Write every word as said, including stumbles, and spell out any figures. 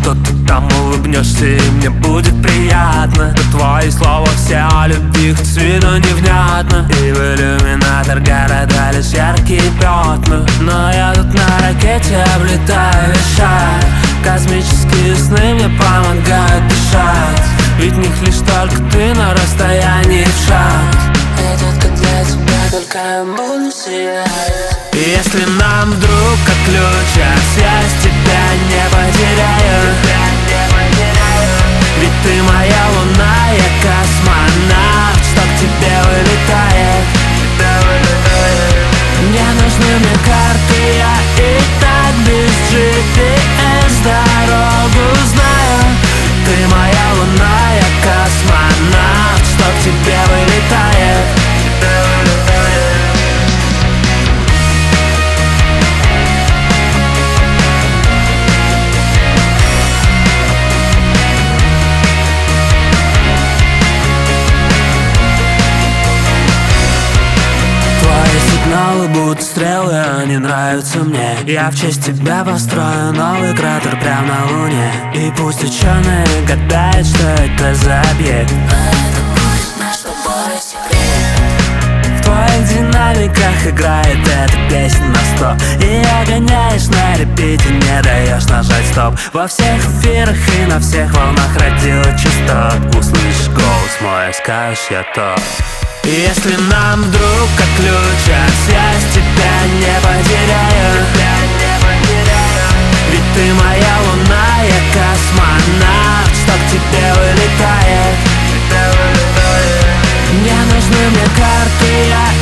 что ты там улыбнешься, и мне будет приятно. Но твои слова все о любви, хоть с виду невнятно. И в иллюминатор города лишь яркие пятна. Но я тут на ракете облетаю весь шар. Космические сны мне помогают дышать, ведь в них лишь только ты на расстоянии в шаг. Эй, детка, для тебя только я буду сиять. И если нам вдруг отключат связь, тебя не потеряю, ведь ты моя луна, я космонавт, что к тебе вылетает. Не нужны мне карты, я и так без джи пи эс дорогу знаю. Ты моя луна, я космонавт, что к тебе вылетает. Сигналы будут стрелы, они нравятся мне. Я в честь тебя построю новый кратер прямо на луне. И пусть ученые гадают, что это за объект, Это будет наш с тобой секрет. в твоих динамиках играет эта песня на сто. И гоняешь на репите, не даешь нажать стоп. Во всех эфирах и на всех волнах родила частот. Услышишь голос мой, скажешь я то. И если нам вдруг отключат связь, тебя не потеряю, ведь ты моя луна, я космонавт, что к тебе вылетает. Не нужны мне карты, я